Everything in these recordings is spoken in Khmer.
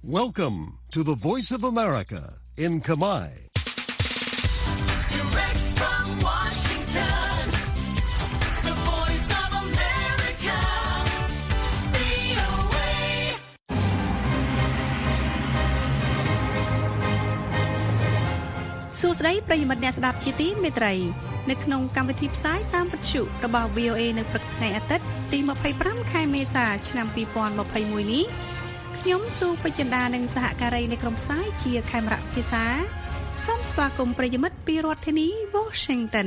Welcome to the Voice of America in Kamai. Direct from Washington, the Voice of America, VOA. សួស្តីប្រិយមិត្តអ្នកស្ដាប់ជាទីមេត្រីនៅក្នុងកម្មវិធីផ្សាយតាមវិទ្យុរបស់ VOA នៅព្រឹកថ្ងៃអាទិត្យទី25ខែមេសាឆ្នាំ2021នេះខ្ញុំស៊ូពេជ្រចិន្តានិងសហការីនៃក្រុមផ្សាយជាខេមរៈភាសាសូមស្វាគមន៍ប្រិយមិត្តពីរដ្ឋធានី Washington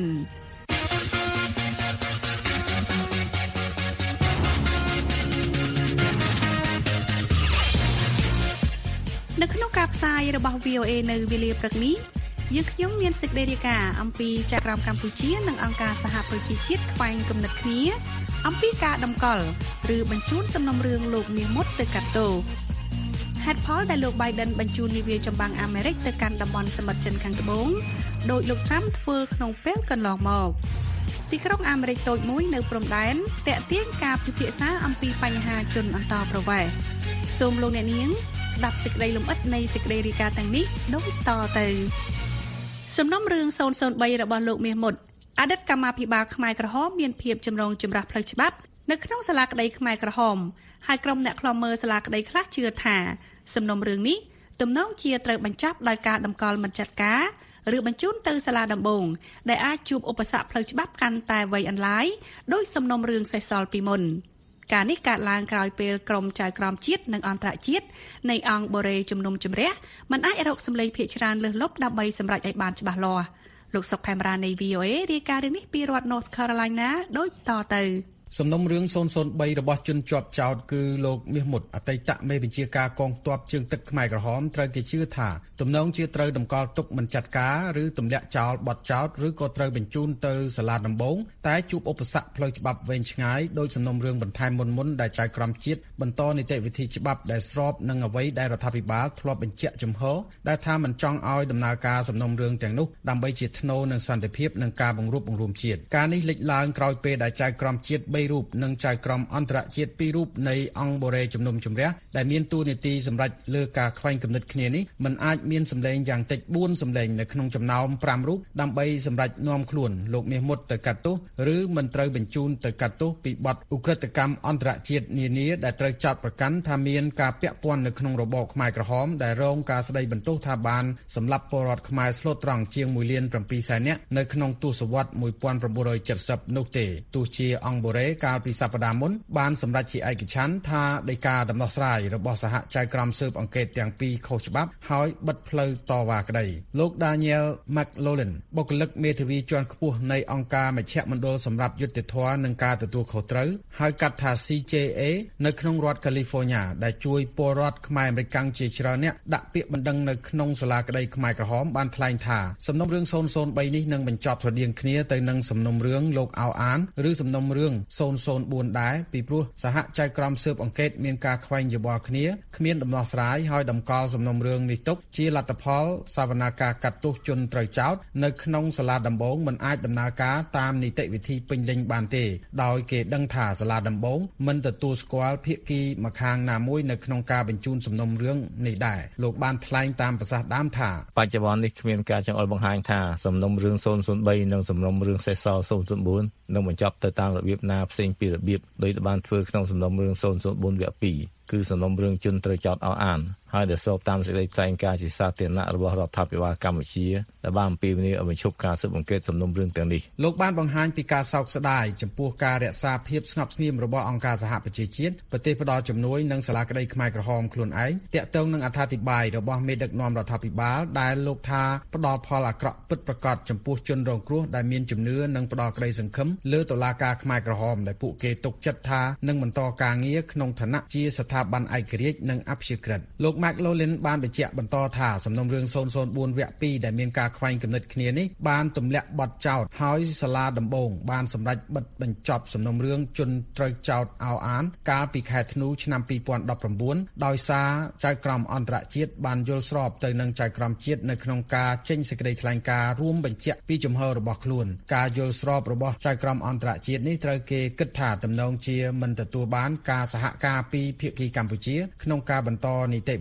នៅក្នុងការផ្សាយរបស់ VOA នៅវេលាព្រឹកនេះយើងខ្ញុំមានសេចក្តីរាយការណ៍អំពីចក្រមកម្ពុជានិងអង្គការសហប្រជាជាតិខ្វែងគំនិតគ្នាអំពីការតម្កល់ឬបញ្ជូនសំណុំរឿងលោកមាសមុតទៅកាត់ទោសហេតុផលដែលលោក Biden បញ្ជូននាវាចម្បាំងអាមេរិកទៅកាន់តំបន់សមុទ្រចិនខាងត្បូងដោយលោក Trump ធ្វើក្នុងពេលកន្លងមកទីក្រុងអាមេរិកតូចមួយនៅព្រំដែនទាក់ទាញការពិភាក្សាអំពីបញ្ហាជនអន្តោប្រវេសន៍សូមលោកអ្នកនាងស្ដាប់សេចក្តីលម្អិតនៃសេចក្តីរាយការណ៍ទាំងនេះដូចតទៅសំណុំរឿង003របស់លោកមាសមុតអតីតកម្មាភិបាលខ្មែរក្រហមមានភាពចម្រូងចម្រាសផ្លូវច្បាប់នៅក្នុងសាលាក្តីខ្មែរក្រហមហើយក្រុមអ្នកខ្លំមើលសាលាក្តីខ្លះជឿថាសំណុំរឿងនេះទំនងជាត្រូវបញ្ចប់ដោយការតម្កល់មិនចាត់ការឬបញ្ជូនទៅសាលាដំបងដែលអាចជួបឧបសគ្គផ្លូវច្បាប់កាន់តែវែងអន្លាយដោយសំណុំរឿងសេះសល់ពីមុនការនេះកើតឡើងក្រោយពេលក្រុមចៅក្រមជាតិនិងអន្តរជាតិនៃអង្គបូរេជំនុំជម្រះមិនអាចរកសម្លេងភាគច្រើនលើសលប់ដើម្បីសម្រេចឲ្យបានច្បាស់លាស់លោកសុកខេមរានៃ VOA រាយការណ៍រឿងនេះពីរដ្ឋ North Carolina ដូចតទៅសំណុំរឿង003របស់ជនជាប់ចោទគឺលោកមាសមុតអតីតមេបញ្ជាការកងទ័ពជើងទឹកខ្មែរក្រហមត្រូវគេជឿថាទំនងជាត្រូវតម្កល់ទុកមិនចាត់ការឬទម្លាក់ចោលបទចោទឬក៏ត្រូវបញ្ជូនទៅសាលាដំបងតែជួបឧបសគ្គផ្លូវច្បាប់វែងឆ្ងាយដោយសំណុំរឿងបន្ថែមមុនដែលចៅក្រមជាតិបន្តនីតិវិធីច្បាប់ដែលស្របនឹងអ្វីដែលរដ្ឋាភិបាលធ្លាប់បញ្ជាក់ចំហដែលថាមិនចង់ឲ្យដំណើរការសំណុំរឿងទាំងនោះដើម្បីជាថ្នូរនឹងសន្តិភាពនិងការបង្រួបបង្រួមជាតិការនេះលេចឡើងក្រោយពេលដែលចៅក្រមជាតិ3រូបនិងចៅក្រមអន្តរជាតិ2រូបនៃអង្គបូរេជំនុំជម្រះដែលមានតួនាទីសម្រាប់លើការខ្វែងគំនិតគ្នានេះមិនអាចមានសម្លេងយ៉ាងតិច4សម្លេងនៅក្នុងចំណោម5រូបដើម្បីសម្រាប់នាំខ្លួនលោកមាសមុតទៅកាត់ទោសឬមិនត្រូវបញ្ជូនទៅកាត់ទោសពីបទឧក្រិដ្ឋកម្មអន្តរជាតិនានាដែលត្រូវចោទប្រកាន់ថាមានការពាក់ព័ន្ធនៅក្នុងរបបខ្មែរក្រហមដែលរងការស្ដីបន្ទោសថាបានសម្លាប់ពលរដ្ឋខ្មែរស្លូតត្រង់ជាង1.7 លាននាក់នៅក្នុងទសវត្សរ៍1970នោះទេទោះជាអង្គបូរេកាលពីសប្តាហ៍មុនបានសម្រេចជាឯកច្ឆន្ទថាដីកាដំណោះស្រាយរបស់សហចៅក្រមស៊ើបអង្កេតទាំងពីរខុសច្បាប់ហើយបិទផ្លូវតវ៉ាក្តីលោក Daniel McLaughlin បុគ្គលិកមេធាវីជាន់ខ្ពស់នៃអង្គការមជ្ឈមណ្ឌលសម្រាប់យុត្តិធម៌និងការទទួលខុសត្រូវហៅកាត់ថា CJA នៅក្នុងរដ្ឋ California ដែលជួយពលរដ្ឋខ្មែរអាមេរិកជាច្រើនអ្នកដាក់ពាក្យបណ្ដឹងនៅក្នុងសាលាក្តីខ្មែរក្រហមបានថ្លែងថាសំណុំរឿង003នេះនឹងបញ្ចប់ស្រដៀងគ្នាទៅនឹងសំណុំរឿងលោកអោអានឬសំណុំរឿង004ដែរពីព្រោះសហចៅក្រមស៊ើបអង្កេតមានការខ្វែងយោបល់គ្នាគ្មានដំណោះស្រាយហើយតម្កល់សំណុំរឿងនេះទុកជាលទ្ធផលសវនាការកាត់ទោសជនត្រូវចោទនៅក្នុងសាលាដំបងមិនអាចដំណើរការតាមនីតិវិធីពេញលេញបានទេដោយគេដឹងថាសាលាដំបងមិនទទួលស្គាល់ភាគីម្ខាងណាមួយនៅក្នុងការបញ្ជូនសំណុំរឿងនេះដែរលោកបានថ្លែងតាមប្រសាសន៍ដើមថាបច្ចុប្បន្ននេះគ្មានការចង្អុលបង្ហាញថាសំណុំរឿង003និងសំណុំរឿងសេះសល់004នឹងបញ្ចប់ទៅតាមរបៀបណាផ្សេងពីរបៀបដោយបានធ្វើក្នុងសំណុំរឿង004វគ្គ2គឺសំណុំរឿងជនត្រូវចោទអោអានហើយដែលស្របតាមសេចក្តីថ្លែងការណ៍ជាសាធារណៈរបស់រដ្ឋាភិបាលកម្ពុជាដែលបានអំពាវនាវឲ្យបញ្ឈប់ការស៊ើបអង្កេតសំណុំរឿងទាំងនេះលោកបានបង្ហាញពីការសោកស្ដាយចំពោះការរក្សាភាពស្ងប់ស្ងៀមរបស់អង្គការសហប្រជាជាតិប្រទេសផ្ដល់ជំនួយនិងសាលាក្តីខ្មែរក្រហមខ្លួនឯងទាក់ទងនឹងអត្ថាធិប្បាយរបស់មេដឹកនាំរដ្ឋាភិបាលដែលលោកថាផ្ដល់ផលអាក្រក់ពិតប្រាកដចំពោះជនរងគ្រោះដែលមានជំនឿនិងផ្ដល់ក្តីសង្ឃឹមលើតុលាការខ្មែរក្រហមដែលពួកគេទុកចិត្តថានឹងបន្តការងារក្នុងឋានៈជាស្ថាប័នឯករាជ្យនិងអព្យាក្រឹតលោក McLaughlin បានបញ្ជាក់បន្តថាសំណុំរឿង004វគ្គ2ដែលមានការខ្វែងគំនិតគ្នានេះបានទម្លាក់បទចោទហើយសាលាដំបងបានសម្រេចបិទបញ្ចប់សំណុំរឿងជនត្រូវចោទអោអានកាលពីខែធ្នូឆ្នាំ2019ដោយសារចៅក្រមអន្តរជាតិបានយល់ស្របទៅនឹងចៅក្រមជាតិនៅក្នុងការចេញសេចក្តីថ្លែងការណ៍រួមបញ្ជាក់ពីជំហររបស់ខ្លួនការយល់ស្របរបស់ចៅក្រមអន្តរជាតិនេះត្រូវគេគិតថាទំនងជាមិនទទួលបានការសហការពីភាគីកម្ពុជាក្នុងការបន្តនីតិវិ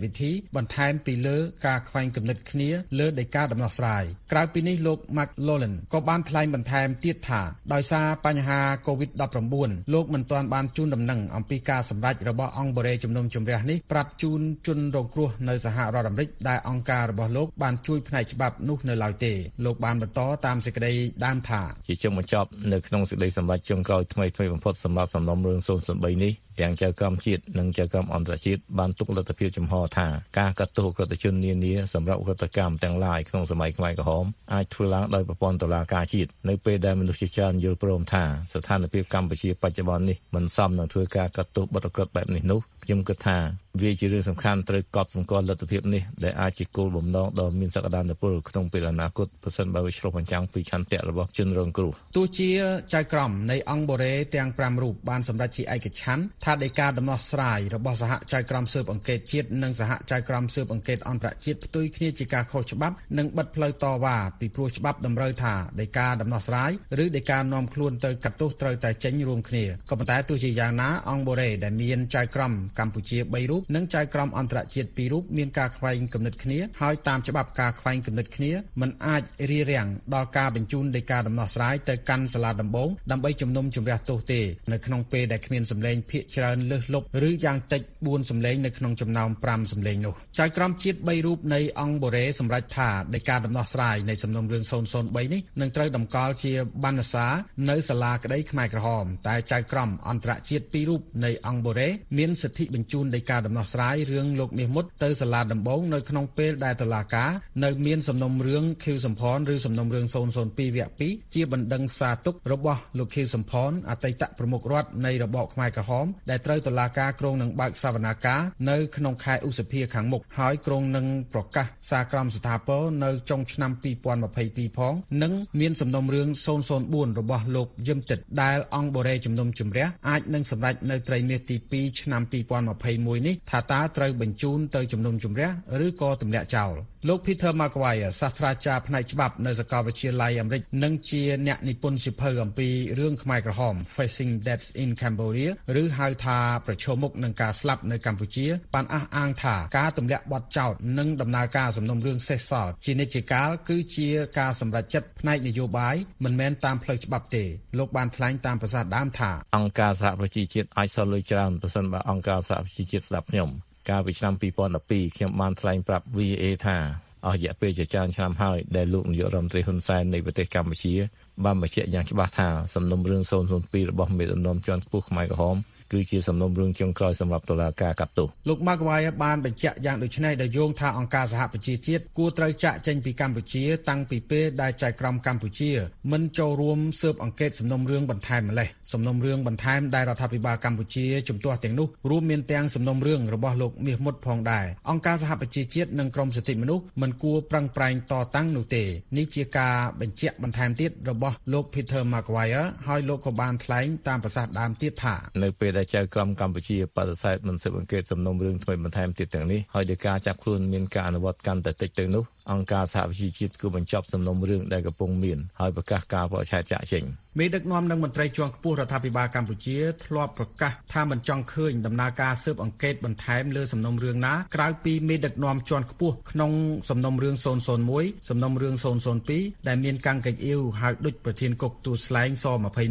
វិធីបន្ថែមពីលើការខ្វែងគំនិតគ្នាលើដីកាដំណោះស្រាយក្រៅពីនេះលោក Mark Lolan ក៏បានថ្លែងបន្ថែមទៀតថាដោយសារបញ្ហា COVID-19 លោកមិនទាន់បានជូនដំណឹងអំពីការសម្រេចរបស់អង្គបរិយាជំនុំជម្រះនេះប្រាប់ជូនជនរងគ្រោះនៅសហរដ្ឋអាមេរិកដែលអង្គការរបស់លោកបានជួយផ្នែកច្បាប់នោះនៅឡើយទេលោកបានបន្តតាមសេចក្តីដើមថាជាចុងបញ្ចប់នៅក្នុងសេចក្តីសម្រេចចុងក្រោយថ្មីបំផុតសម្រាប់សំណុំរឿង003នេះទាំងចៅក្រមជាតិនិងចៅក្រមអន្តរជាតិបានទុកលទ្ធភាពចំហថាការកាត់ទោសអក្រិតជននានាសម្រាប់អក្រិតកម្មទាំងឡាយក្នុងសម័យខ្មែរក្រហមអាចធ្វើឡើងដោយប្រព័ន្ធតុលាការជាតិនៅពេលដែលមនុស្សជាច្រើនយល់ព្រមថាស្ថានភាពកម្ពុជាបច្ចុប្បន្ននេះមិនសមនឹងធ្វើការកាត់ទោសបទអក្រិតបែបនេះនោះខ្ញុំគិតថាវាជារឿងសំខាន់ត្រូវកត់សម្គាល់លទ្ធភាពនេះដែលអាចជាគោលបំណងដ៏មានសក្តានុពលក្នុងពេលអនាគតប្រសិនបើវាឆ្លុះបញ្ចាំងពីឆន្ទៈរបស់ជនរងគ្រោះទោះជាចៅក្រមនៃអង្គបរិយាទាំង5រូបបានសម្រេចជាឯកច្ឆន្ទថាដីកាដំណោះស្រាយរបស់សហចៅក្រមស៊ើបអង្កេតជាតិនិងសហចៅក្រមស៊ើបអង្កេតអន្តរជាតិផ្ទុយគ្នាជាការខុសច្បាប់និងបិទផ្លូវតវ៉ាពីព្រោះច្បាប់តម្រូវថាដីកាដំណោះស្រាយឬដីកានាំខ្លួនទៅកាត់ទោសត្រូវតែចេញរួមគ្នាក៏ប៉ុន្តែទោះជាយ៉ាងណាអង្គបរិយាដែលមានចៅក្រមកម្ពុជា3រូបនិងចៅក្រមអន្តរជាតិ2រូបមានការខ្វែងគំនិតគ្នាហើយតាមច្បាប់ការខ្វែងគំនិតគ្នាមិនអាចរារាំងដល់ការបញ្ជូនដីកាដំណោះស្រាយទៅកាន់សាលាដំបងដើម្បីជំនុំជម្រះទោសទេនៅក្នុងពេលដែលគ្មានសម្លេងភាគច្រើនលើសលប់ឬយ៉ាងតិច4សម្លេងនៅក្នុងចំណោម5សម្លេងនោះចៅក្រមជាតិ3រូបនៃអង្គបរិយាសម្រេចថាដីកាដំណោះស្រាយនៃសំណុំរឿង003នេះនឹងត្រូវតម្កល់ជាបណ្ណសារនៅសាលាក្តីខ្មែរក្រហមតែចៅក្រមអន្តរជាតិ2រូបនៃអង្គបរិយាមានសិទ្ធិបញ្ជូនដីកាដំណោះស្រាយរឿងលោកមាសមុតទៅសាលាដំបងនៅក្នុងពេលដែលតុលាការនៅមានសំណុំរឿងខៀវសំផនឬសំណុំរឿង002វគ្គ2ជាបណ្ដឹងសារទុករបស់លោកខៀវសំផនអតីតប្រមុខរដ្ឋនៃរបបខ្មែរក្រហមដែលត្រូវតុលាការគ្រងនឹងបើកសវនាការនៅក្នុងខែឧសភាខាងមុខហើយគ្រងនឹងប្រកាសសារក្រមស្ថាពរនៅចុងឆ្នាំ2022ផងនិងមានសំណុំរឿង004របស់លោកយឹមទិតដែលអង្គបរិយាជំនុំជម្រះអាចនឹងសម្រេចនៅត្រីមាសទី2ឆ្នាំ2021នេះថាតើត្រូវបញ្ជូនទៅជំនុំជម្រះឬក៏ទម្លាក់ចោលលោក Peter McGuire សាស្ត្រាចារ្យផ្នែកច្បាប់នៅសាកលវិទ្យាល័យអាមេរិកនិងជាអ្នកនិពន្ធសៀវភៅអំពីរឿងខ្មែរក្រហម Facing Death in Cambodia ឬហៅថាប្រឈមមុខនឹងការស្លាប់នៅកម្ពុជាបានអះអាងថាការទម្លាក់បទចោទនិងដំណើរការសំណុំរឿងសេសសល់ជានិច្ចកាលគឺជាការសម្រេចចិត្តផ្នែកនយោបាយមិនមែនតាមផ្លូវច្បាប់ទេលោកបានថ្លែងតាមប្រសាសន៍ដើមថាអង្គការសហប្រជាជាតិអាចសល់លុយច្រើនប្រសិនបើអង្គការសហប្រជាជាតិស្ដាប់ខ្ញុំកាលពីឆ្នាំ2012ខ្ញុំបានថ្លែងប្រាប់ VA ថាអស់រយៈពេលជាច្រើនឆ្នាំហើយដែលលោកនាយករដ្ឋមន្ត្រីហ៊ុនសែននៃប្រទេសកម្ពុជាបានបញ្ជាក់យ៉ាងច្បាស់ថាសំណុំរឿង002របស់មេដឹកនាំជាន់ខ្ពស់ខ្មែរក្រហមគឺជាសំណុំរឿងចុងក្រោយសម្រាប់តុលាការកាត់ទោសលោក McGuire បានបញ្ជាក់យ៉ាងដូចនេះដែលយោងថាអង្គការសហប្រជាជាតិគួរត្រូវចាក់ចេញពីកម្ពុជាតាំងពីពេលដែលចៅក្រមកម្ពុជាមិនចូលរួមស៊ើបអង្កេតសំណុំរឿងបន្ថែមម្លេះសំណុំរឿងបន្ថែមដែលរដ្ឋាភិបាលកម្ពុជាជំទាស់ទាំងនោះរួមមានទាំងសំណុំរឿងរបស់លោកមាសមុតផងដែរអង្គការសហប្រជាជាតិនិងក្រមសិទ្ធិមនុស្សមិនគួរប្រឹងប្រែងតតាំងនោះទេនេះជាការបញ្ជាក់បន្ថែមទៀតរបស់លោក Peter McGuire ហើយលោកក៏បានថ្លែងតាមប្រសាសន៍ដើមទៀតថានៅពេលដែលចៅក្រមកម្ពុជាបដិសេធមិនស៊ើបអង្កេតសំណុំរឿងថ្មីបន្ថែមទៀតទាំងនេះហើយដោយការចាប់ខ្លួនមានការអនុវត្តកាន់តែតិចទៅនោះអង្គការសហប្រជាជាតិគួរបញ្ចប់សំណុំរឿងដែលកំពុងមានហើយប្រកាសការបរិច្ឆេទចាក់ចេញមេដឹកនាំនិងមន្ត្រីជាន់ខ្ពស់រដ្ឋាភិបាលកម្ពុជាធ្លាប់ប្រកាសថាមិនចង់ឃើញដំណើរការស៊ើបអង្កេតបន្ថែមលើសំណុំរឿងណាក្រៅពីមេដឹកនាំជាន់ខ្ពស់ក្នុងសំណុំរឿង001សំណុំរឿង002ដែលមានកាំងកេកអ៊ីវហៅដូចប្រធានគុកទួលស្លែងស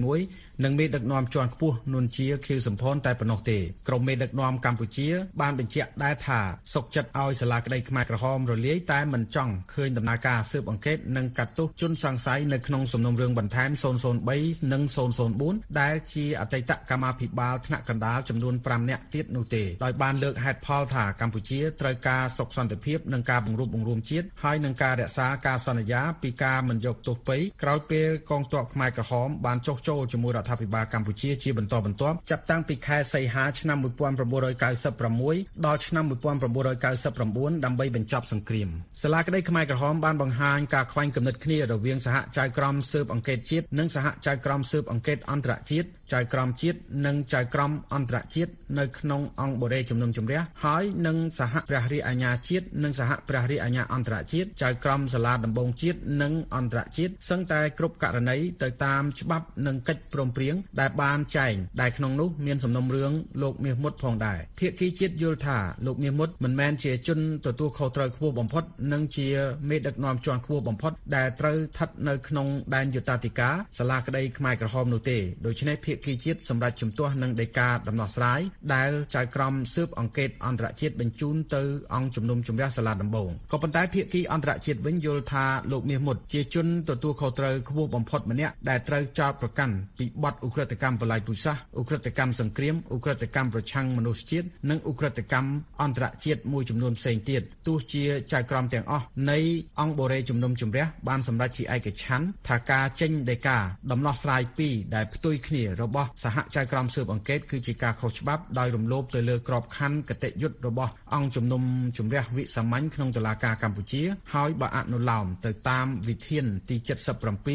21និងមេដឹកនាំជាន់ខ្ពស់នួនជាខៀវសំផនតែប៉ុណ្ណោះទេក្រុមមេដឹកនាំកម្ពុជាបានបញ្ជាក់ដែរថាសុកចិត្តឲ្យសាលាក្តីខ្មែរក្រហមរលាយតែមិនចង់ឃើញដំណើរការស៊ើបអង្កេតនិងកាត់ទោសជនសង្ស័យនៅក្នុងសំណុំរឿងបន្ថែម003និង004ដែលជាអតីតកម្មាភិបាលថ្នាក់កណ្ដាលចំនួន5នាក់ទៀតនោះទេដោយបានលើកហេតុផលថាកម្ពុជាត្រូវការសុខសន្តិភាពនិងការបង្រួបបង្រួមជាតិហើយនឹងការរក្សាការសន្យាពីការមិនយកទោសពៃក្រោយពេលកងទ័ពខ្មែរក្រហមបានចុះចូលជាមួយរដ្ឋាភិបាលកម្ពុជាជាបន្តបន្ទាប់ចាប់តាំងពីខែសីហាឆ្នាំ1996ដល់ឆ្នាំ1999ដើម្បីបញ្ចប់សង្គ្រាមសាលាក្តីខ្មែរក្រហមបានបង្ហាញការខ្វែងគំនិតគ្នារវាងសហចៅក្រមស៊ើបអង្កេតជាតិនិងសហចៅក្រមស៊ើបអង្កេតអន្តរជាតិចៅក្រមជាតិនិងចៅក្រមអន្តរជាតិនៅក្នុងអង្គបូរេជំនុំជម្រះហើយនឹងសហព្រះរាជអាជ្ញាជាតិនិងសហព្រះរាជអាជ្ញាអន្តរជាតិចៅក្រមសាលាដំបងជាតិនិងអន្តរជាតិសឹងតែគ្រប់ករណីទៅតាមច្បាប់និងកិច្ចព្រមព្រៀងដែលបានចែងដែលក្នុងនោះមានសំណុំរឿងលោកមាសមុតផងដែរភាគីជាតិយល់ថាលោកមាសមុតមិនមែនជាជនទទួលខុសត្រូវខ្ពស់បំផុតនិងជាមេដឹកនាំជាន់ខ្ពស់បំផុតដែលត្រូវស្ថិតនៅក្នុងដែនយុត្តាធិការសាលាក្តីខ្មែរក្រហមនោះទេដូច្នេះភាគីជាតិសម្រាប់ជំទាស់នឹងដីកាដំណោះស្រាយដែលចៅក្រមស៊ើបអង្កេតអន្តរជាតិបញ្ជូនទៅអង្គជំនុំជម្រះសាលាដំបងក៏ប៉ុន្តែភាគីអន្តរជាតិវិញយល់ថាលោកមាសមុតជាជនទទួលខុសត្រូវខ្ពស់បំផុតម្នាក់ដែលត្រូវចោទប្រកាន់ពីបទឧក្រិដ្ឋកម្មបលាយពូជសាសន៍ឧក្រិដ្ឋកម្មសង្គ្រាមឧក្រិដ្ឋកម្មប្រឆាំងមនុស្សជាតិនិងឧក្រិដ្ឋកម្មអន្តរជាតិមួយចំនួនផ្សេងទៀតទោះជាចៅក្រមទាំងអស់នៃអង្គបូរេជំនុំជម្រះបានសម្រេចជាឯកច្ឆន្ទថាការចេញដីកាដំណោះស្រាយពីរដែលផ្ទុយគ្នារបស់សហចៅក្រមស៊ើបអង្កេតគឺជាការខុសច្បាប់ដោយរំលោភទៅលើក្របខ័ណ្ឌគតិយុត្តរបស់អង្គជំនុំជម្រះវិសាមញ្ញក្នុងតុលាការកម្ពុជាហើយបើអនុលោមទៅតាមវិធានទី77វគ្គ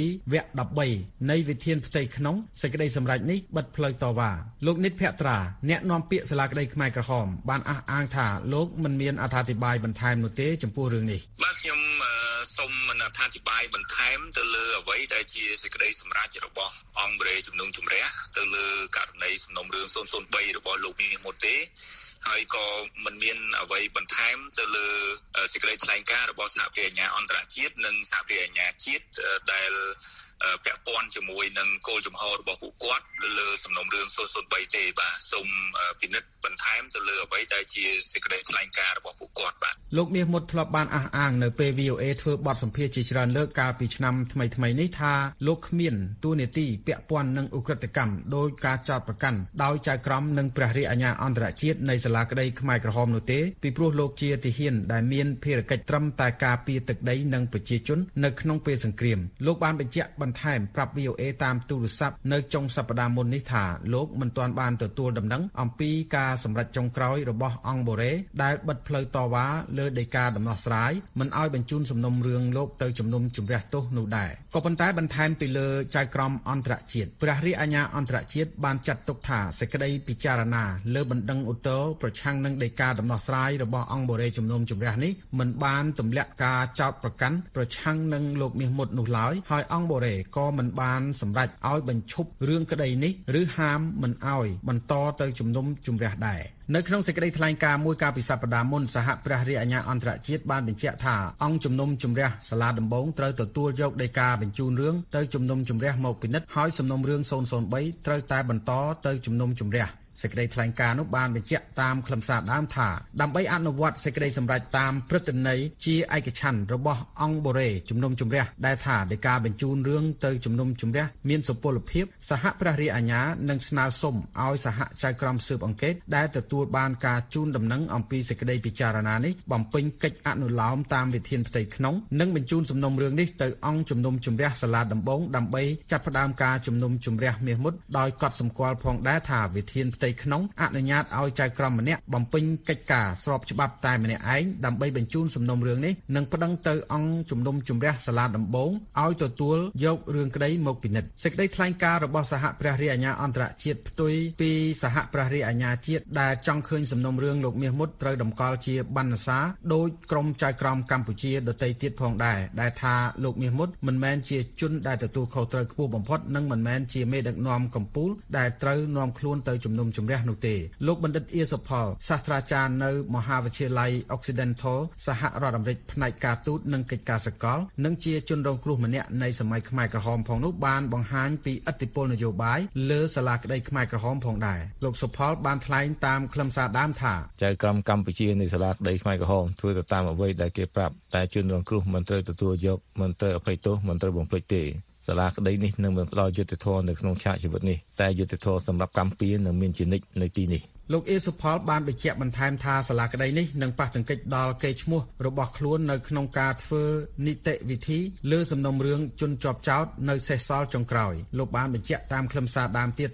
13នៃវិធានផ្ទៃក្នុងសេចក្តីសម្រេចនេះបិទផ្លូវតវ៉ាលោកនិតភក្ត្រាអ្នកនាំពាក្យសាលាក្តីខ្មែរក្រហមបានអះអាងថាលោកមិនមានអត្ថាធិប្បាយបន្ថែមនោះទេចំពោះរឿងនេះបាទខ្ញុំសូមមិនអត្ថាធិប្បាយបន្ថែមទៅលើអ្វីដែលជាសេចក្តីសម្រេចរបស់អង្គបូរេជំនុំជម្រះទៅលើករណីសំណុំរឿង003របស់លោកមាសមុតទេហើយក៏មិនមានអ្វីបន្ថែមទៅលើសេចក្តីថ្លែងការណ៍របស់សហព្រះអាជ្ញាអន្តរជាតិនិងសហព្រះអាជ្ញាជាតិដែលពាក់ព័ន្ធជាមួយនឹងគោលជំហររបស់ពួកគាត់លើសំណុំរឿង003ទេបាទសូមពិនិត្យបន្ថែមទៅលើអ្វីដែលជាសេចក្តីថ្លែងការណ៍របស់ពួកគាត់បាទលោកមាសមុតធ្លាប់បានអះអាងនៅពេល VOA ធ្វើបទសម្ភាសន៍ជាច្រើនលើកកាលពីឆ្នាំថ្មីនេះថាលោកគ្មានតួនាទីពាក់ព័ន្ធនឹងឧក្រិដ្ឋកម្មដោយការចោទប្រកាន់ដោយចៅក្រមនិងព្រះរាជអាជ្ញាអន្តរជាតិនៃសាលាក្តីខ្មែរក្រហមនោះទេពីព្រោះលោកជាទាហានដែលមានភារកិច្ចត្រឹមតែការពារទឹកដីនិងប្រជាជននៅក្នុងពេលសង្គ្រាមលោកបានបញ្ជាក់បន្ថែមប្រាប់ VOA តាមទូរស័ព្ទនៅចុងសប្តាហ៍មុននេះថាលោកមិនទាន់បានទទួលដំណឹងអំពីការសម្រេចចុងក្រោយរបស់អង្គបូរេដែលបិទផ្លូវតវ៉ាលើដីកាដំណោះស្រាយមិនឲ្យបញ្ជូនសំណុំរឿងលោកទៅជំនុំជម្រះទោសនោះដែរក៏ប៉ុន្តែបន្ថែមពីលើចៅក្រមអន្តរជាតិព្រះរាជអាជ្ញាអន្តរជាតិបានចាត់ទុកថាសេចក្តីពិចារណាលើបណ្ដឹងឧទ្ធរណ៍ប្រឆាំងនឹងដីកាដំណោះស្រាយរបស់អង្គបូរេជំនុំជម្រះនេះមិនបានទម្លាក់ការចោទប្រកាន់ប្រឆាំងនឹងលោកមាសមុតនោះឡើយហើយអង្គបូរេក៏មិនបានសម្រេចឲ្យបញ្ឈប់រឿងក្តីនេះឬហាមមិនឲ្យបន្តទៅជំនុំជម្រះដែរនៅក្នុងសេចក្តីថ្លែងការណ៍មួយកាលពីសប្តាហ៍មុនសហព្រះរាជអាជ្ញាអន្តរជាតិបានបញ្ជាក់ថាអង្គជំនុំជម្រះសាលាដំបងត្រូវទទួលយកដីកាបញ្ជូនរឿងទៅជំនុំជម្រះមកពិនិត្យហើយសំណុំរឿង003ត្រូវតែបន្តទៅជំនុំជម្រះសេចក្តីថ្លែងការណ៍នោះបានបញ្ជាក់តាមខ្លឹមសារដើមថាដើម្បីអនុវត្តសេចក្តីសម្រេចតាមព្រឹត្តិន័យជាឯកច្ឆន្ទរបស់អង្គបូរេជំនុំជម្រះដែលថាដីកាបញ្ជូនរឿងទៅជំនុំជម្រះមានសុពលភាពសហព្រះរាជអាជ្ញានឹងស្នើសុំឲ្យសហចៅក្រមស៊ើបអង្កេតដែលទទួលបានការជូនដំណឹងអំពីសេចក្តីពិចារណានេះបំពេញកិច្ចអនុលោមតាមវិធានផ្ទៃក្នុងនិងបញ្ជូនសំណុំរឿងនេះទៅអង្គជំនុំជម្រះសាលាដំបងដើម្បីចាប់ផ្ដើមការជំនុំជម្រះមាសមុតដោយកត់សម្គាល់ផងដែរថាវិធានផ្ទៃក្នុងអនុញ្ញាតឲ្យចៅក្រមម្នាក់បំពេញកិច្ចការស្របច្បាប់តែម្នាក់ឯងដើម្បីបញ្ជូនសំណុំរឿងនេះនិងប្តឹងទៅអង្គជំនុំជម្រះសាលាដំបងឲ្យទទួលយករឿងក្តីមកពិនិត្យសេចក្តីថ្លែងការណ៍របស់សហព្រះរាជអាជ្ញាអន្តរជាតិផ្ទុយពីសហព្រះរាជអាជ្ញាជាតិដែលចង់ឃើញសំណុំរឿងលោកមាសមុតត្រូវតម្កល់ជាបណ្ណសារដោយក្រុមចៅក្រមកម្ពុជាដទៃទៀតផងដែរដែលថាលោកមាសមុតមិនមែនជាជនដែលទទួលខុសត្រូវខ្ពស់បំផុតនិងមិនមែនជាមេដឹកនាំកម្ពុជាដែលត្រូវនាំខ្លួនទៅជំនុំជម្រះនោះទេលោកបណ្ឌិតអៀសផលសាស្ត្រាចារ្យនៅមហាវិទ្យាល័យ Occidental សហរដ្ឋអាមេរិកផ្នែកការទូតនិងកិច្ចការសកលនិងជាជនរងគ្រោះម្នាក់នៃសម័យខ្មែរក្រហមផងនោះបានបង្ហាញពីឥទ្ធិពលនយោបាយលើសាលាក្តីខ្មែរក្រហមផងដែរលោកសុផលបានថ្លែងតាមខ្លឹមសារដើមថាចៅក្រមកម្ពុជានៃសាលាក្តីខ្មែរក្រហមធ្វើទៅតាមអ្វីដែលគេប្រាប់តែជនរងគ្រោះមិនត្រូវទទួលយកមិនត្រូវអភ័យទោសមិនត្រូវបំភ្លេចទេសាលាក្តីនេះនឹងមិនផ្ដល់យុត្តិធម៌នៅក្នុងឆាកជីវិតនេះតែយុត្តិធម៌សម្រាប់កម្ពុជានឹងមានជានិច្ចនៅទីនេះលោកអេសុផលបានបញ្ជាក់បន្ថែមថាសាលាក្តីនេះនឹងប៉ះទង្គិចដល់កេរ្តិ៍ឈ្មោះរបស់ខ្លួននៅក្នុងការធ្វើនីតិវិធីលើសំណុំរឿងជនជាប់ចោទនៅសេសសល់ចុងក្រោយលោកបានបញ្ជាក់តាមខ្លឹមសារដើមទៀតថា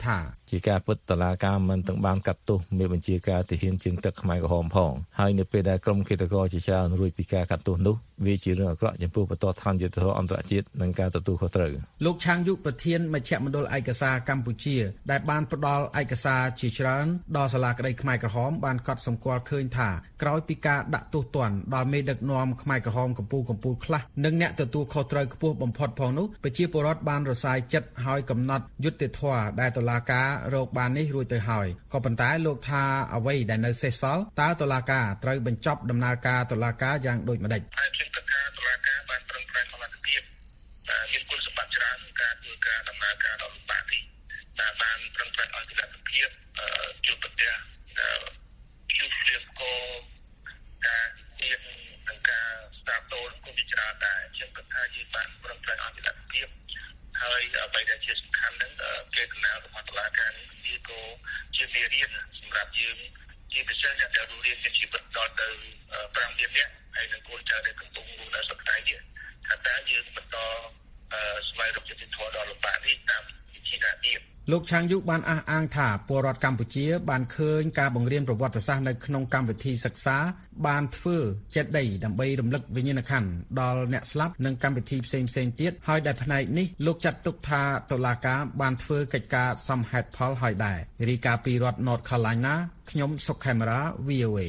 ជាការពិតតុលាការមិនទាំងបានកាត់ទោសមេបញ្ជាការទាហានជើងទឹកខ្មែរក្រហមផងហើយនៅពេលដែលក្រុមឃាតករជាច្រើនរួចពីការកាត់ទោសនោះវាជារឿងអាក្រក់ចំពោះបន្ទាត់ឋានយុត្តិធម៌អន្តរជាតិនិងការទទួលខុសត្រូវលោកឆាងយុប្រធានមជ្ឈមណ្ឌលឯកសារកម្ពុជាដែលបានផ្ដល់ឯកសារជាច្រើនដល់សាលាក្តីខ្មែរក្រហមបានកត់សម្គាល់ឃើញថាក្រោយពីការដាក់ទោសទណ្ឌដល់មេដឹកនាំខ្មែរក្រហមកម្ពុជាខ្លះនិងអ្នកទទួលខុសត្រូវខ្ពស់បំផុតផងនោះប្រជាពលរដ្ឋបានរសាយចិត្តហើយកំណត់យុត្តិធម៌ដែលតុលាការរកបាននេះរួចទៅហើយក៏ប៉ុន្តែលោកថាអ្វីដែលនៅសេសសល់តើតុលាការត្រូវបញ្ចប់ដំណើរការតុលាការយ៉ាងដូចម្តេចខ្ញុំគិតថាតុលាការបានប្រឹងប្រែងសមត្ថភាពមានគុណសម្បត្តិច្រើនក្នុងការធ្វើការដំណើរការដល់បាក់នេះដែលបានប្រឹងប្រែងឲ្យលទ្ធភាពជួបប្រទះជួបលៀបកោការទៀតនិងការស្ដាប់តូនគុំជាច្រើនដែរខ្ញុំគិតថាយើងបានប្រឹងប្រែងឲ្យលទ្ធភាពហើយអ្វីដែលជាសំខាន់ហ្នឹងគេដំណើររបស់តុលាការនេះវាក៏ជាមេរៀនសម្រាប់យើងជាពិសេសអ្នកដែលរស់រានមានជីវិតដល់ទៅ5លាននាក់ហើយនឹងកូនចៅដែលកំពុងរស់នៅសប្តាហ៍នេះថាតើយើងបន្តស្វែងរកយុត្តិធម៌ដល់លោកប៉ានេះតាមវិធីណាទៀតលោកឆាងយុបានអះអាងថាពលរដ្ឋកម្ពុជាបានឃើញការបង្រៀនប្រវត្តិសាស្ត្រនៅក្នុងកម្មវិធីសិក្សាបានធ្វើចេតិយដើម្បីរំលឹកវិញ្ញាណក្ខន្ធដល់អ្នកស្លាប់និងកម្មវិធីផ្សេងៗទៀតហើយដែលផ្នែកនេះលោកចាត់ទុកថាតុលាការបានធ្វើកិច្ចការសមហេតុផលហើយដែររាយការណ៍ពីរដ្ឋ North Carolina ខ្ញុំសុកខេមរា VOA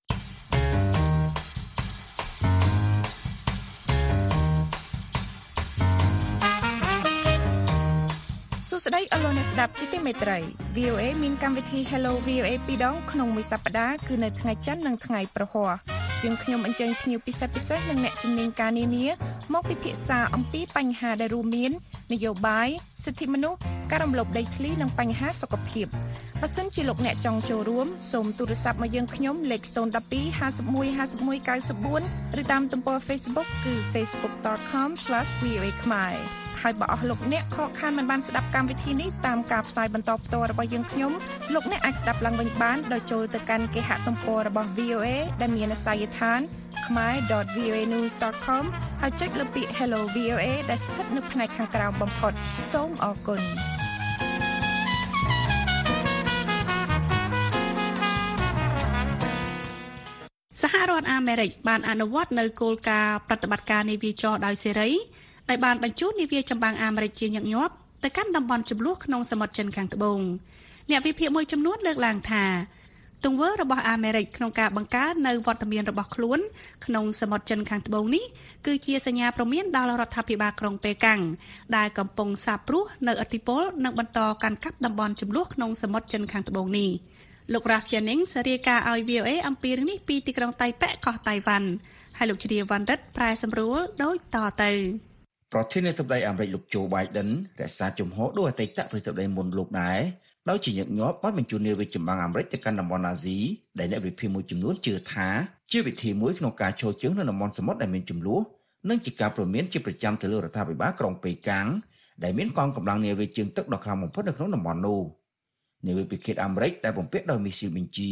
ស្ដីអរលោកអ្នកស្ដាប់ជាទីមេត្រី VOA មានកម្មវិធី Hello VOA ពីរដងក្នុងមួយសប្តាហ៍គឺនៅថ្ងៃច័ន្ទនិងថ្ងៃប្រហ័សយើងខ្ញុំអញ្ជើញភ្ញៀវពិសេសនិងអ្នកជំនាញការនានាមកពិភាក្សាអំពីបញ្ហាដែលរួមមាននយោបាយសិទ្ធិមនុស្សការរំលោភដីធ្លីនិងបញ្ហាសុខភាពបើសិនជាលោកអ្នកចង់ចូលរួមសូមទូរស័ព្ទមកយើងខ្ញុំលេខ012 51 51 94ឬតាមទំព័រ Facebook គឺ facebook.com/voa ខ្មែរហើយបើអស់លោកអ្នកខកខានមិនបានស្ដាប់កម្មវិធីនេះតាមការផ្សាយបន្តផ្ទាល់របស់យើងខ្ញុំលោកអ្នកអាចស្ដាប់ឡើងវិញបានដោយចូលទៅកាន់គេហទំព័ររបស់ VOA ដែលមានអាសយដ្ឋាន khmer.voanews.com ហើយចុចលើពាក្យ Hello VOA ដែលស្ថិតនៅផ្នែកខាងក្រោមបំផុតសូមអរគុណសហរដ្ឋអាមេរិកបានអនុវត្តនៅគោលការណ៍ប្រតិបត្តិការនាវាចរដោយសេរីដែលបានបញ្ជូននាវាចម្បាំងអាមេរិកជាញឹកញាប់ទៅកាន់តំបន់ជម្លោះក្នុងសមុទ្រចិនខាងត្បូងអ្នកវិភាគមួយចំនួនលើកឡើងថាទង្វើរបស់អាមេរិកក្នុងការបង្កើននៅវត្តមានរបស់ខ្លួនក្នុងសមុទ្រចិនខាងត្បូងនេះគឺជាសញ្ញាព្រមានដល់រដ្ឋាភិបាលក្រុងប៉េកាំងដែលកំពុងសាបព្រោះនៅឥទ្ធិពលនិងបន្តកាន់កាប់តំបន់ជម្លោះក្នុងសមុទ្រចិនខាងត្បូងនេះលោក Ralph Jennings រាយការណ៍ឲ្យ VOA អំពីរឿងនេះពីទីក្រុងតៃប៉េកោះតៃវ៉ាន់ហើយលោកជ្រាវវណ្ណរិទ្ធប្រែសម្រួលដូចតទៅប្រធានាធិបតីអាមេរិកលោក Joe Biden រក្សាជំហរដូចអតីតប្រធានាធិបតីមុនលោកដែរដោយជាញឹកញាប់បានបញ្ជូននាវាចម្បាំងអាមេរិកទៅកាន់តំបន់អាស៊ីដែលអ្នកវិភាគមួយចំនួនជឿថាជាវិធីមួយក្នុងការចូលជើងនៅតំបន់សមុទ្រដែលមានជម្លោះនិងជាការព្រមានជាប្រចាំទៅលើរដ្ឋាភិបាលក្រុងប៉េកាំងដែលមានកងកម្លាំងនាវាជើងទឹកដ៏ខ្លាំងបំផុតនៅក្នុងតំបន់នោះនាវាពិឃាតអាមេរិកដែលបំពាក់ដោយមីស៊ីលបញ្ជា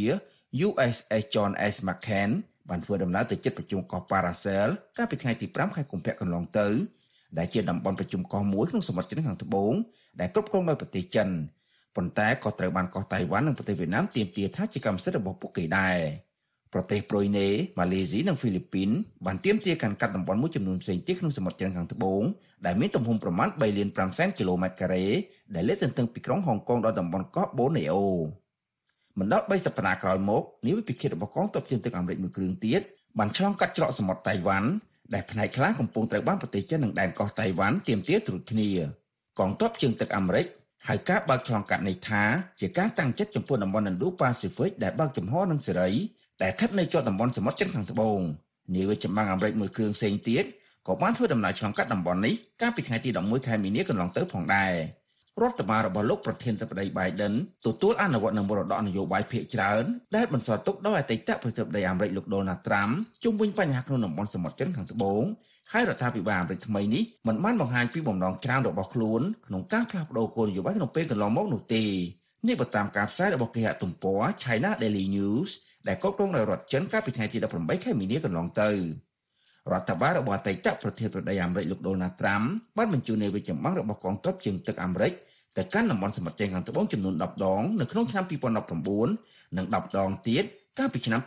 USS John S. McCain បានធ្វើដំណើរទៅជិតប្រជុំកោះ Paracel កាលពីថ្ងៃទី5ខែកុម្ភៈកន្លងទៅដែលជាតំបន់ប្រជុំកោះមួយក្នុងសមុទ្រចិនខាងត្បូងដែលគ្រប់គ្រងដោយប្រទេសចិនប៉ុន្តែក៏ត្រូវបានកោះតៃវ៉ាន់និងប្រទេសវៀតណាមទាមទារថាជាកម្មសិទ្ធិរបស់ពួកគេដែរប្រទេសប្រុយណេម៉ាឡេស៊ីនិងហ្វីលីពីនបានទាមទារការកាត់តំបន់មួយចំនួនផ្សេងទៀតក្នុងសមុទ្រចិនខាងត្បូងដែលមានទំហំប្រមាណ 3.5 គីឡូម៉ែត្រការ៉េដែលលាតសន្ធឹងពីក្រុងហុងកុងដល់តំបន់កោះបូណេអូមិនដល់3សប្តាហ៍ក្រោយមកនាវាពិឃាតរបស់កងទ័ពជើងទឹកអាមេរិកមួយគ្រឿងទៀតបានឆ្លងកាត់ច្រកសមុទ្រតៃវ៉ាន់ដែលផ្នែកខ្លះកំពុងត្រូវបានប្រទេសចិននិងដែនកោះតៃវ៉ាន់ទាមទារត្រួតគ្នាកងទ័ពជើងទឹកអាមេរិកហើយការបើកឆ្លងកាត់នេះថាជាការតាំងចិត្តចំពោះតំបន់ Indo-Pacific ដែលបើកចំហនិងសេរីដែលស្ថិតនៅជាប់តំបន់សមុទ្រចិនខាងត្បូងនាវាចម្បាំងអាមេរិកមួយគ្រឿងផ្សេងទៀតក៏បានធ្វើដំណើរឆ្លងកាត់តំបន់នេះកាលពីថ្ងៃទី11ខែមីនាកន្លងទៅផងដែររដ្ឋបាលរបស់លោកប្រធានាធិបតី Biden ទទួលអនុវត្តនូវមរតកនយោបាយភាគច្រើនដែលបន្សល់ទុកដោយអតីតប្រធានាធិបតីអាមេរិកលោក Donald Trump ជុំវិញបញ្ហាក្នុងតំបន់សមុទ្រចិនខាងត្បូងហើយរដ្ឋាភិបាលអាមេរិកថ្មីនេះមិនបានបង្ហាញពីបំណងច្រើនរបស់ខ្លួនក្នុងការផ្លាស់ប្តូរគោលនយោបាយក្នុងពេលកន្លងមកនោះទេនេះបើតាមការផ្សាយរបស់គេហទំព័រ China Daily News ដែលគ្រប់គ្រងដោយរដ្ឋចិនកាលពីថ្ងៃទី18ខែមីនាកន្លងទៅរដ្ឋបាលរបស់អតីតប្រធានាធិបតីអាមេរិកលោក Donald Trump បានបញ្ជូននាវាចម្បាំងរបស់កងទ័ពជើងទឹកអាមេរិកទៅកាន់តំបន់សមុទ្រចិនខាងត្បូងចំនួន10ដងនៅក្នុងឆ្នាំ2019និង10ដងទៀតកាលពីឆ្នាំ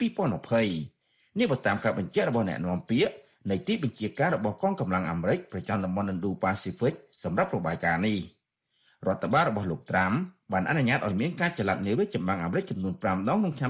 2020នេះបើតាមការបញ្ជាក់របស់អ្នកនាំពាក្យនៃទីបញ្ជាការរបស់កងកម្លាំងអាមេរិកប្រចាំតំបន់ Indo-Pacific សម្រាប់របាយការណ៍នេះរដ្ឋបាលរបស់លោកត្រាំបានអនុញ្ញាតឲ្យមានការចល័តនាវាចម្បាំងអាមេរិកចំនួន5ដងក្នុងឆ្នាំ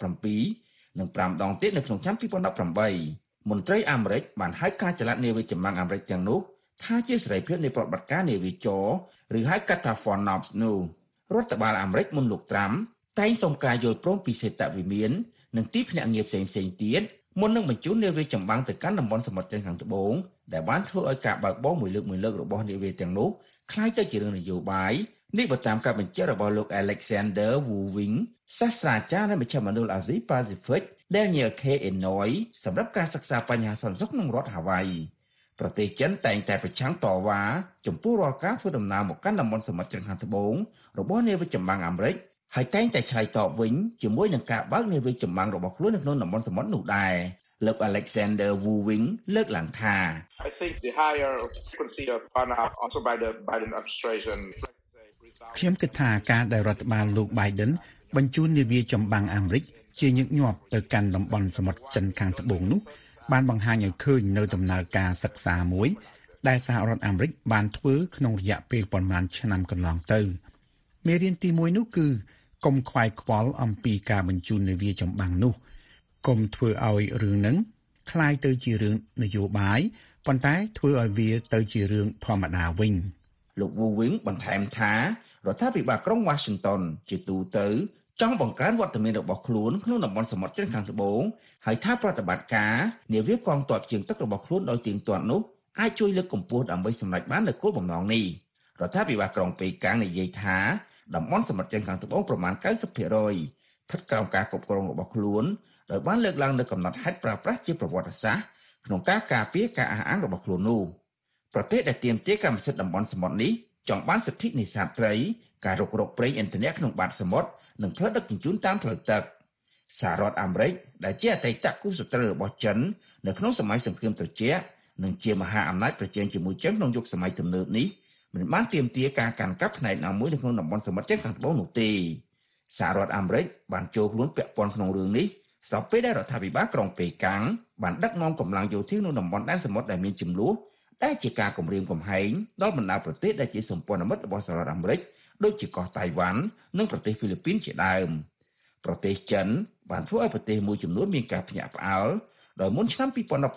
2017និង5ដងទៀតនៅក្នុងឆ្នាំ2018មន្ត្រីអាមេរិកបានហៅការចល័តនាវាចម្បាំងអាមេរិកទាំងនោះថាជាសេរីភាពនៃប្រតិបត្តិការនាវាចរឬហៅកាត់ថា FONOPS នោះរដ្ឋបាលអាមេរិកមុនលោកត្រាំតែងសុំការយល់ព្រមពីសេតវិមាននិងទីភ្នាក់ងារផ្សេងៗទៀតមុននឹងបញ្ជូននាវាចម្បាំងទៅកាន់តំបន់សមុទ្រចិនខាងត្បូងដែលបានធ្វើឲ្យការបើកបរមួយលើករបស់នាវាទាំងនោះคล้ายទៅជារឿងនយោបាយនេះបើតាមការបញ្ជាក់របស់លោក Alexander Woo-Wing សាស្ត្រាចារ្យនៅមជ្ឈមណ្ឌលអាស៊ីប៉ាស៊ីហ្វិក Daniel K. Inouye សម្រាប់ការសិក្សាបញ្ហាសន្តិសុខក្នុងរដ្ឋ Hawaii ប្រទេសចិនតែងតែប្រឆាំងតវ៉ាចំពោះរាល់ការធ្វើដំណើរមកកាន់តំបន់សមុទ្រចិនខាងត្បូងរបស់នាវាចម្បាំងអាមេរិកហើយតែងតែឆ្លើយតបវិញជាមួយនឹងការបើកនាវាចម្បាំងរបស់ខ្លួននៅក្នុងតំបន់សមុទ្រនោះដែរលោក Alexander Woo-Wing លើកឡើងថា I think the higher frequency of FONOPS also by the Biden administration ខ្ញុំគិតថាការដែលរដ្ឋបាលលោក Biden បញ្ជូននាវាចម្បាំងអាមេរិកជាញឹកញាប់ទៅកាន់តំបន់សមុទ្រចិនខាងត្បូងនោះបានបង្ហាញឲ្យឃើញនៅដំណើរការសិក្សាមួយដែលសហរដ្ឋអាមេរិកបានធ្វើក្នុងរយៈពេលប្រមាណឆ្នាំកន្លងទៅមេរៀនទី1នោះគឺកុំខ្វាយខ្វល់អំពីការបញ្ជូននាវាចម្បាំងនោះកុំធ្វើឲ្យរឿងហ្នឹងคล้ายទៅជារឿងនយោបាយប៉ុន្តែធ្វើឲ្យវាទៅជារឿងធម្មតាវិញលោក Woo-Wing បន្ថែមថារដ្ឋាភិបាលក្រុង Washington ជាទូទៅចង់បង្កើនវត្តមានរបស់ខ្លួនក្នុងតំបន់សមុទ្រចិនខាងត្បូងហើយថាប្រតិបត្តិការនាវាកងទ័ពជើងទឹករបស់ខ្លួនដោយទៀងទាត់នោះអាចជួយលើកកម្ពស់ដើម្បីសម្រេចបាននូវគោលបំណងនេះរដ្ឋាភិបាលក្រុងប៉េកាំងនិយាយថាតំបន់សមុទ្រចិនខាងត្បូងប្រមាណ 90% ស្ថិតក្រោមការគ្រប់គ្រងរបស់ខ្លួនដោយបានលើកឡើងនូវកំណត់ហេតុប្រើប្រាស់ជាប្រវត្តិសាស្ត្រក្នុងការការពារការអះអាងរបស់ខ្លួននោះប្រទេសដែលទាមទារកម្មសិទ្ធិតំបន់សមុទ្រនេះចង់បានសិទ្ធិនេសាទត្រីការរុករកប្រេងឥន្ធនៈក្នុងបាតសមុទ្រនិងផ្លូវដឹកជញ្ជូនតាមផ្លូវទឹកសហរដ្ឋអាមេរិកដែលជាអតីតគូសត្រូវរបស់ចិននៅក្នុងសម័យសង្គ្រាមត្រជាក់និងជាមហាអំណាចប្រជែងជាមួយចិនក្នុងយុគសម័យទំនើបនេះមិនបានទាមទារការកាន់កាប់ផ្នែកណាមួយនៅក្នុងតំបន់សមុទ្រចិនខាងត្បូងនោះទេសហរដ្ឋអាមេរិកបានចូលខ្លួនពាក់ព័ន្ធក្នុងរឿងនេះស្របពេលដែលរដ្ឋាភិបាលក្រុងប៉េកាំងបានដឹកនាំកម្លាំងយោធានៅតំបន់ដែនសមុទ្រដែលមានជម្លោះដែលជាការគំរាមកំហែងដល់បណ្ដាប្រទេសដែលជាសម្ព័ន្ធមិត្តរបស់សហរដ្ឋអាមេរិកដូចជាកោះតៃវ៉ាន់និងប្រទេសហ្វីលីពីនជាដើមប្រទេសចិនបានធ្វើឲ្យប្រទេសមួយចំនួនមានការភ្ញាក់ផ្អើលដោយមុនឆ្នាំ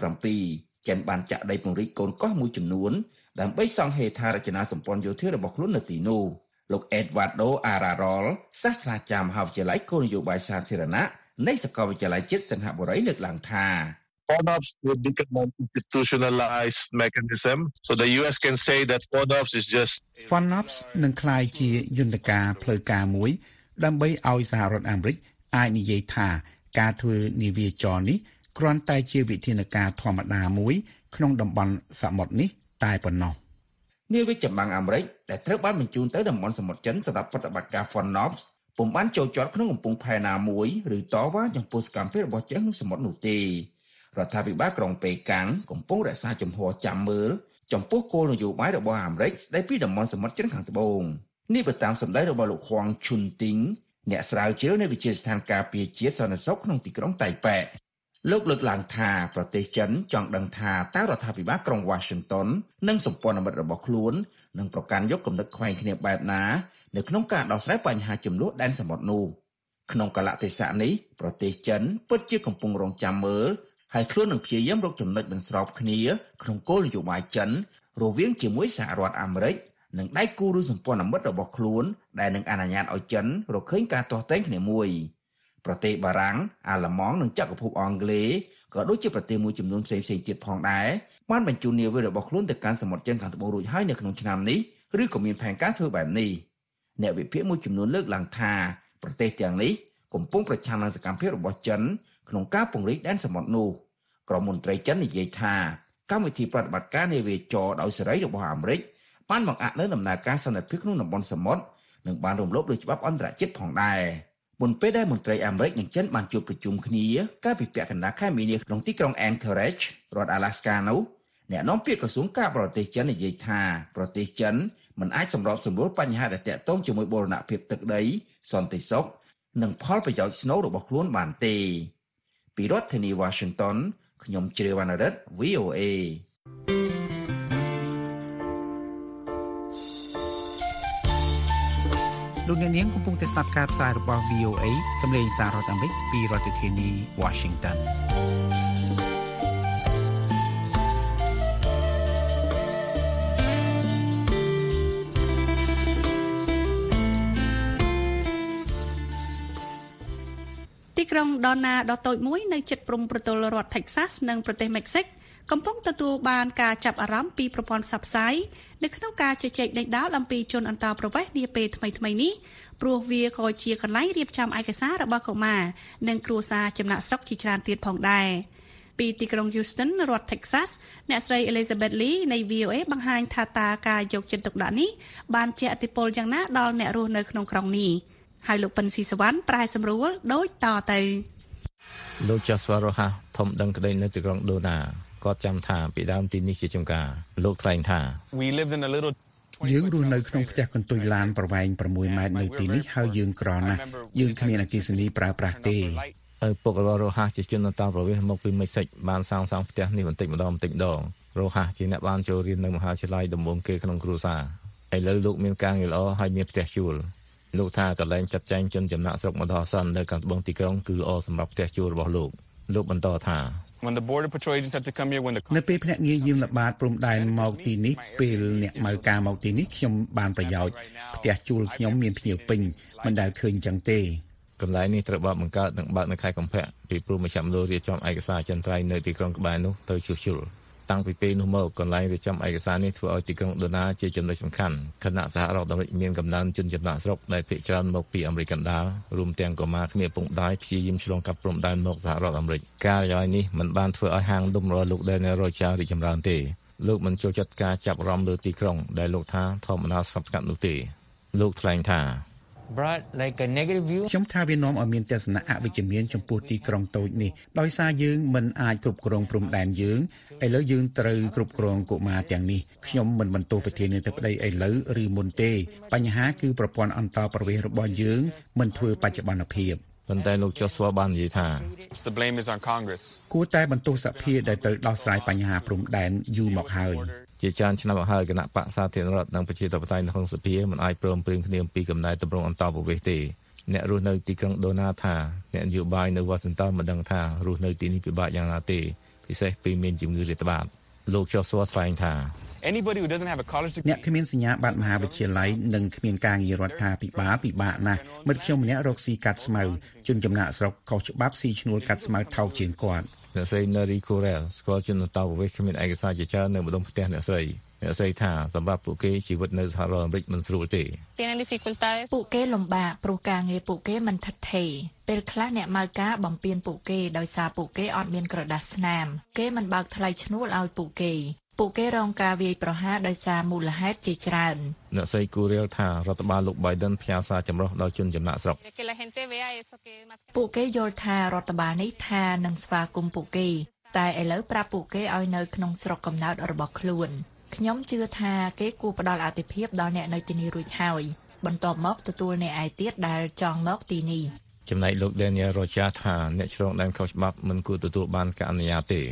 2017ចិនបានចាក់ដីពង្រីកកូនកោះមួយចំនួនដើម្បីសង់ហេដ្ឋារចនាសម្ព័ន្ធយោធារបស់ខ្លួននៅទីនោះលោក Eduardo Ararol សាស្ត្រាចារ្យមហាវិទ្យាល័យគោលនយោបាយសាធារណៈនៃសាកលវិទ្យាល័យជាតិសិង្ហបុរីលើកឡើងថា FONOPS will become an institutionalized mechanism so the US can say that FONOPS is just FONOPS នឹងក្លាយជាយន្តការផ្លូវការមួយដើម្បីឲ្យសហរដ្ឋអាមេរិកអាចនិយាយថាការធ្វើនាវាចរនេះគ្រាន់តែជាវិធានការធម្មតាមួយក្នុងតំបន់សមុទ្រនេះតែប៉ុណ្ណោះនាវាចម្បាំងអាមេរិកដែលត្រូវបានបញ្ជូនទៅតំបន់សមុទ្រចិនសម្រាប់ប្រតិបត្តិការ FONOPS ពុំបានចូលចតក្នុងកំពង់ផែណាមួយឬតវ៉ាចំពោះសកម្មភាពរបស់ចិនក្នុងសមុទ្រនោះទេរដ្ឋាភិបាលក្រុងប៉េកាំងកំពុងរក្សាជំហរចាំមើលចំពោះគោលនយោបាយរបស់អាមេរិកស្ដីពីតំបន់សមុទ្រចិនខាងត្បូងនេះបើតាមសម្ដីរបស់លោក Huang Chunting អ្នកស្រាវជ្រាវនៃវិទ្យាស្ថានការពារជាតិសន្តិសុខក្នុងទីក្រុងតៃប៉េលោកលើកឡើងថាប្រទេសចិនចង់ដឹងថាតើរដ្ឋាភិបាលក្រុង Washington និងសម្ព័ន្ធមិត្តរបស់ខ្លួននឹងប្រកាន់យកគំនិតខ្វែងគ្នាបែបណានៅក្នុងការដោះស្រាយបញ្ហាចំនួនដែនសមុទ្រនោះក្នុងកលៈទេសៈនេះប្រទេសចិនពិតជាកំពុងរងចាំមើលហើយខ្លួននឹងព្យាយាមរកចំណុចបញ្ស្របគ្នាក្នុងគោលនយោបាយចិនរវាងជាមួយសហរដ្ឋអាមេរិកនិងដៃគូឬសម្ព័ន្ធមិត្តរបស់ខ្លួនដែលនឹងអនុញ្ញាតឲ្យចិនរកឃើញការទាស់ទែងគ្នាមួយប្រទេសបារាំងអាល្លឺម៉ង់និងចក្រភពអង់គ្លេសក៏ដូចជាប្រទេសមួយចំនួនផ្សេងៗទៀតផងដែរបានបញ្ជូននាវារបស់ខ្លួនទៅកាន់សមុទ្រចិនខាងត្បូងរួចហើយនៅក្នុងឆ្នាំនេះឬក៏មានផែនការធ្វើបែបនេះអ្នកវិភាគមួយចំនួនលើកឡើងថាប្រទេសទាំងនេះកំពុងប្រឆាំងនឹងសកម្មភាពរបស់ចិនក្នុងការពង្រីកដែនសមុទ្រនោះក្រុមមន្ត្រីចិននិយាយថាកម្មវិធីប្រតិបត្តិការនាវាចរដោយសេរីរបស់អាមេរិកបានបង្អាក់នូវដំណើរការសន្តិភាពក្នុងតំបន់សមុទ្រនិងបានរំលោភលើច្បាប់អន្តរជាតិផងដែរមុនពេលដែលមន្ត្រីអាមេរិកនិងចិនបានជួបប្រជុំគ្នាកាលពីពាក់កណ្ដាលខែមីនាក្នុងទីក្រុង Anchorage រដ្ឋ Alaska នោះអ្នកនាំពាក្យក្រសួងការបរទេសចិននិយាយថាប្រទេសចិនមិនអាចសម្របសម្រួលបញ្ហាដែលទាក់ទងជាមួយបូរណភាពទឹកដីសន្តិសុខនិងផលប្រយោជន៍ស្នូលរបស់ខ្លួនបានទេពីរដ្ឋធានី Washington ខ្ញុំជ្រាវវណ្ណរិទ្ធ VOA លោកអ្នកនាងកំពុងតែស្ដាប់ការផ្សាយរបស់ VOA សម្លេងសាររដ្ឋអាមេរិកពីរដ្ឋធានី Washington ទីក្រុង Donna ដ៏តូចមួយនៅជិតព្រំប្រទល់រដ្ឋ Texas និងប្រទេសមិចស៊ិកកំពុងទទួលបានការចាប់អារម្មណ៍ពីប្រព័ន្ធផ្សព្វផ្សាយនៅក្នុងការជជែកដេញដោលអំពីជនអន្តោប្រវេសន៍នាពេលថ្មីៗនេះព្រោះវាក៏ជាកន្លែងរៀបចំឯកសាររបស់កុមារនិងគ្រួសារចំណាក់ស្រុកជាច្រើនទៀតផងដែរពីទីក្រុង Houston រដ្ឋ Texas អ្នកស្រី Elizabeth Lee នៃ VOA បង្ហាញថាតើការយកចិត្តទុកដាក់នេះបានជះឥទ្ធិពលយ៉ាងណាដល់អ្នករស់នៅក្នុងក្រុងនេះហើយលោកប៉ិនស៊ីសវណ្ណប្រែសម្រួលដូចតទៅលោក Joshua Rojas ធំដឹងក្តីនៅទីក្រុង Donna គាត់ចាំថាពីដើមទីនេះជាចំការលោកថ្លែងថាយើងរស់នៅក្នុងផ្ទះកន្ទុយឡានប្រវែង6ម៉ែត្រនៅទីនេះហើយយើងក្រណាស់យើងគ្មានអគ្គិសនីប្រើប្រាស់ទេឪពុករបស់រ៉ូហាសជាជនអន្តោប្រវេសន៍មកពីមិចស៊ិកបានសាងសង់ផ្ទះនេះបន្តិចម្ដងរ៉ូហាសជាអ្នកបានចូលរៀននៅមហាវិទ្យាល័យដំបូងគេក្នុងគ្រួសារឥឡូវលោកមានការងារល្អហើយមានផ្ទះជួលលោកថាកន្លែងចាត់ចែងជនចំណាក់ស្រុកមកដល់សិននៅខាងត្បូងទីក្រុងគឺល្អសម្រាប់ផ្ទះជួលរបស់លោកបន្តថានៅពេលភ្នាក់ងារយាមល្បាតព្រំដែនមកទីនេះពេលអ្នកម៉ៅការមកទីនេះខ្ញុំបានប្រយោជន៍ផ្ទះជួលខ្ញុំមានភ្ញៀវពេញមិនដែលឃើញចឹងទេកន្លែងនេះត្រូវបានបង្កើតនិងបើកនៅខែកុម្ភៈពីព្រោះមជ្ឈមណ្ឌលរៀបចំឯកសារចិនត្រៃនៅទីក្រុងក្បែរនោះត្រូវជួសជុលតាំងពីពេលនោះមកកន្លែងរៀបចំឯកសារនេះធ្វើឲ្យទីក្រុងដូណាជាចំណុចសំខាន់គណៈសហរដ្ឋអាមេរិកមានកំណើនជនចំណាក់ស្រុកដែលភាគច្រើនមកពីអាមេរិកកណ្ដាលរួមទាំងកុមារគ្នាពងដាយព្យាយាមឆ្លងកាត់ព្រំដែនមកសហរដ្ឋអាមេរិកការយាយនេះមិនបានធ្វើឲ្យហាងដុំរបស់លោក Daniel Rocha រីកចម្រើនទេលោកមិនចូលចិត្តការចាប់អារម្មណ៍លើទីក្រុងដែលលោកថាធម្មតាស្ងប់ស្ងាត់នោះទេលោកថ្លែងថាខ្ញុំថាវានាំឲ្យមានទស្សនៈអវិជ្ជមានចំពោះទីក្រុងតូចនេះដោយសារយើងមិនអាចគ្រប់គ្រងព្រំដែនយើងឥឡូវយើងត្រូវគ្រប់គ្រងកុមារទាំងនេះខ្ញុំមិនបន្ទោសប្រធានាធិបតីឥឡូវឬមុនទេបញ្ហាគឺប្រព័ន្ធអន្តោប្រវេសន៍របស់យើងមិនធ្វើបច្ចុប្បន្នភាពប៉ុន្តែលោក Joshua បាននិយាយថាគួរតែបន្ទោសសភាដែលត្រូវដោះស្រាយបញ្ហាព្រំដែនយូរមកហើយជាច្រើនឆ្នាំមកហើយគណៈបក្សសាធារណរដ្ឋនិងប្រជាធិបតេយ្យនៅក្នុងសភាមិនអាចព្រមព្រៀងគ្នាពីកំណែទម្រង់អន្តោប្រវេសន៍ទេអ្នករស់នៅទីក្រុងដូណាថាអ្នកនយោបាយនៅ Washington មិនដឹងថារស់នៅទីនេះពិបាកយ៉ាងណាទេពិសេសពេលមានជំងឺរាតត្បាតលោក Joshua ថ្លែងថាអ្នកគ្មានសញ្ញាបត្រមហាវិទ្យាល័យនិងគ្មានការងាររដ្ឋាភិបាលពិបាកណាស់មិត្តខ្ញុំម្នាក់រកស៊ីកាត់ស្មៅជនចំណាក់ស្រុកខុសច្បាប់ស៊ីឈ្នួលកាត់ស្មៅថោកជាងគាត់អ្នកស្រី Neri Corel ស្គាល់ជនអន្តោប្រវេសន៍គ្មានឯកសារជាច្រើននៅម្ដុំផ្ទះអ្នកស្រីថាសម្រាប់ពួកគេជីវិតនៅសហរដ្ឋអាមេរិកមិនស្រួលទេពួកគេលំបាកព្រោះការងារពួកគេមិនថិតថេរពេលខ្លះអ្នកម៉ៅការបំពេញពួកគេដោយសារពួកគេអត់មានក្រដាសស្នាមគេមិនបើកថ្លៃឈ្នួលឲ្យពួកគេរងការវាយប្រហារដោយសារមូលហេតុជាច្រើនអ្នកស្រីគូរៀលថារដ្ឋបាលលោក Biden ផ្ញើសារចម្រុះដល់ជនចំណាក់ស្រុកពួកគេយល់ថារដ្ឋបាលនេះថានឹងស្វាគមន៍ពួកគេតែឥឡូវប្រាប់ពួកគេឲ្យនៅក្នុងស្រុកកំណើតរបស់ខ្លួនខ្ញុំជឿថាគេគួរផ្ដល់អាទិភាពដល់អ្នកនៅទីនេះរួចហើយបន្ទាប់មកទទួលអ្នកឯទៀតដែលចង់មកទីនេះចំណែកលោក Daniel Rocha ថាអ្នកឆ្លងដែនខុសច្បាប់មិនគួរទទួលបានការអនុញ្ញាតទេ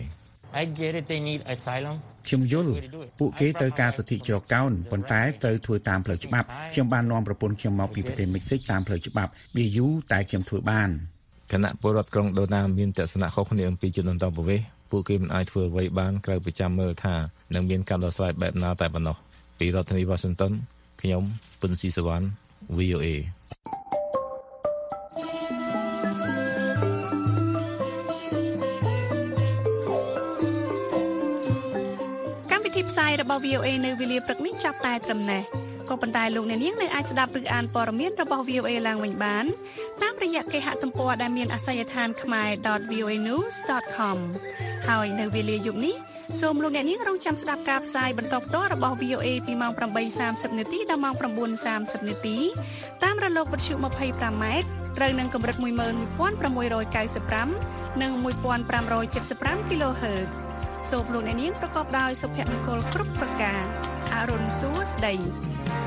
ខ្ញុំយល់ពួកគេត្រូវការសិទ្ធិជ្រកកោនប៉ុន្តែត្រូវធ្វើតាមផ្លូវច្បាប់ខ្ញុំបាននាំប្រពន្ធខ្ញុំមកពីប្រទេសមិចស៊ិកតាមផ្លូវច្បាប់វាយូរតែខ្ញុំធ្វើបានគណៈពលរដ្ឋក្រុងដូណាមានទស្សនៈខុសគ្នាអំពីជនអន្តោប្រវេសន៍ពួកគេមិនអាចធ្វើអ្វីបានក្រៅពីចាំមើលថានឹងមានការដោះស្រាយបែបណាតែប៉ុណ្ណោះពីរដ្ឋធានី Washington ខ្ញុំពុនស៊ីសវណ្ណ VOA ផ្សាយរបស់ VOA នៅវេលាព្រឹកនេះចាប់តែត្រឹមនេះក៏ប៉ុន្តែលោកអ្នកនាងនៅអាចស្ដាប់ឬអានព័ត៌មានរបស់ VOA ឡើងវិញបានតាមរយៈគេហទំព័រដែលមានអាសយដ្ឋាន khmer.voanews.com ហើយនៅវេលាយប់នេះសូមលោកអ្នកនាងរងចាំស្ដាប់ការផ្សាយបន្តផ្ទាល់របស់ VOA ពីម៉ោង 8:30 នាទីដល់ម៉ោង 9:30 នាទីតាមរលកវិទ្យុ 25 ម៉ែត្រត្រូវនឹងកម្រិត 11695 និង 1575 kHzសូមលោកអ្នកនាងប្រកបដោយសុភមង្គលគ្រប់ប្រការអរុនសួស្ដី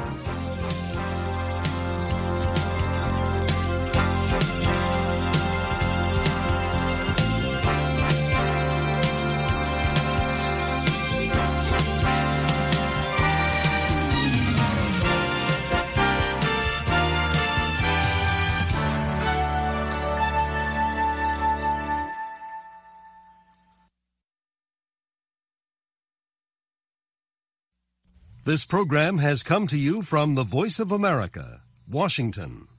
This program has come to you from the Voice of America, Washington.